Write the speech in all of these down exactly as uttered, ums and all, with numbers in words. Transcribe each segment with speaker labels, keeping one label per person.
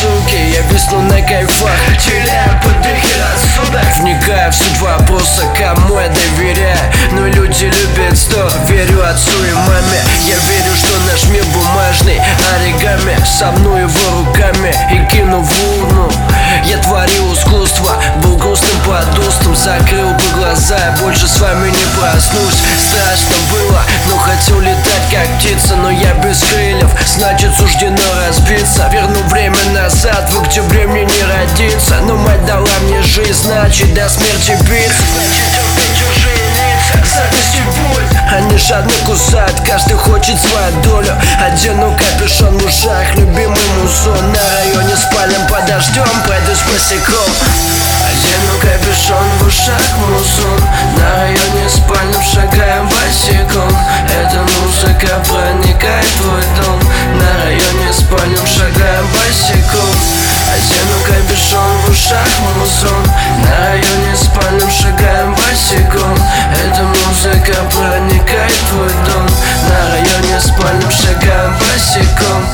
Speaker 1: ссылки, я висну на кайфах, теряю подыхи рассудок, вникаю в суть вопроса, кому я доверяю. Но люди любят сто, верю отцу и маме. Я верю, что наш мир бумажный оригами, сомну его руками и кину в урну. Я творил искусство, был грустным под устом, закрыл бы глаза, я больше с вами не проснусь. Страшно было, но хотел летать как птица, но я без крыльев, значит суждено разбиться. Верну время назад, в октябре мне не родиться, но мать дала мне жизнь, значит до смерти биться. Значит терпеть чужие лица, зависть и боль, они жадно кусают, каждый хочет свою долю. Одену капюшон в ушах, любимый музон, на районе спалим под дождем, пройдусь босиком. Одену капюшон в ушах, музон, на районе спальным шагаем босиком. Эта музыка проникает в твой дом, на районе спальным шагаем босиком. Одену капюшон в ушах, музон, на районе спальным шагаем босиком. Эта музыка проникает в твой дом, на районе спальным шагаем босиком.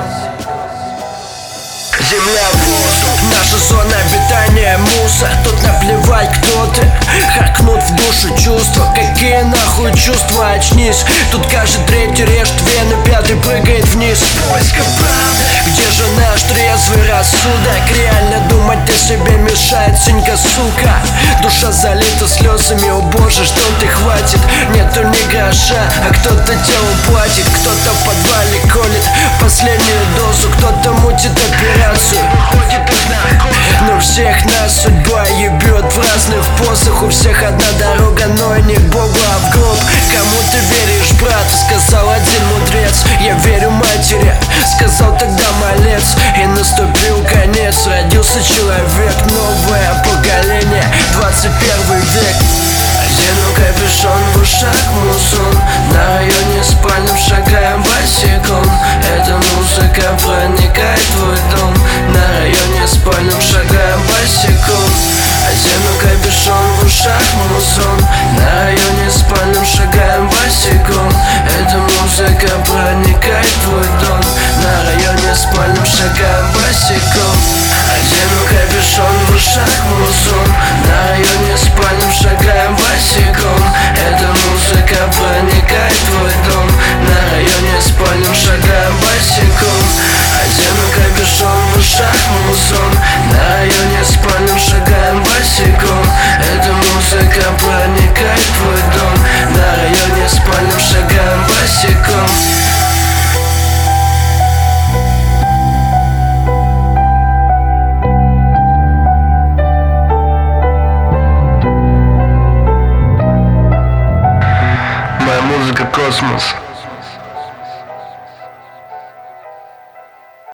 Speaker 1: Земля, воздух, наша зона обитания, мусор. Тут наплевать, кто ты, харкнут в душу чувства. Какие нахуй чувства, очнись. Тут каждый третий режет вены, пятый прыгает вниз. Поиска правды, где же наш трезвый рассудок? Реально думать о себе мешает синька, сука. Душа залита слезами, о боже, что ты хватит. Нету ни гроша, а кто-то телом платит. Кто-то в подвале колет последнюю дозу, кто-то мутит операцию, но всех нас судьба ебет в разных позах. У всех одна дорога, но не к Богу, а в гроб. Кому ты веришь, брат? Сказал один мудрец. Я верю матери, сказал тогда малец. И наступил конец, родился человек, новое поколение, двадцать первый век. Одену капюшон в ушах, музон, на районе спальным шагаем босиком. Эта музыка проникает в твой дом, на районе спальным шагаем босиком. Одену капюшон в ушах, музон, на районе спальным шагаем босиком. Эта музыка проникает в твой дом, на районе спальным шагаем босиком. Одену капюшон в ушах, музон, на районе спальным шагаем босиком. Эта музыка проникает в твой дом, на районе спальным шагаем босиком. Одену капюшон в ушах, музон, на районе спальным шагаем босиком. Эта музыка проникает в твой дом, на районе спальным шагаем босиком. Моя музыка — космос.